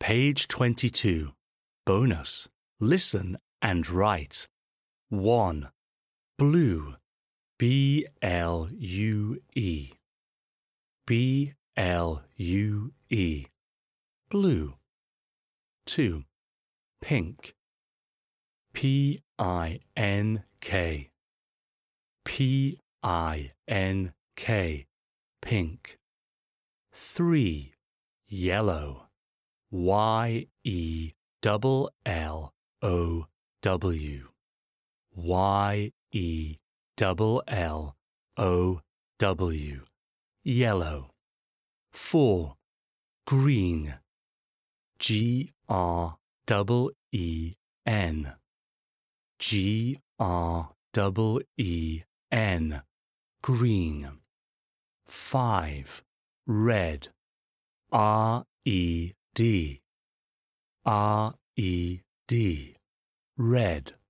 Page 22. Bonus. Listen and write. 1. Blue. B-L-U-E. B-L-U-E. Blue. 2. Pink. P-I-N-K. P-I-N-K. Pink. 3. Yellow. Y-E-L-L-O-W. Y-E-L-L-O-W. Yellow. 4. Green. G-R-E-E-N. G-R-E-E-N. Green. 5. Red. R-E-D. R-E-D. Red.